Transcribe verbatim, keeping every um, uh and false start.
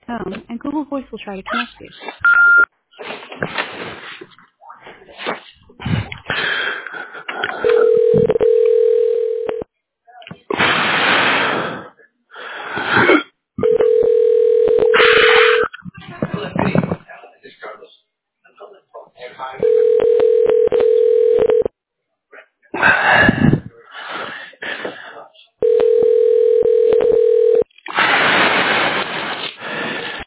tone, and Google Voice will try to connect you.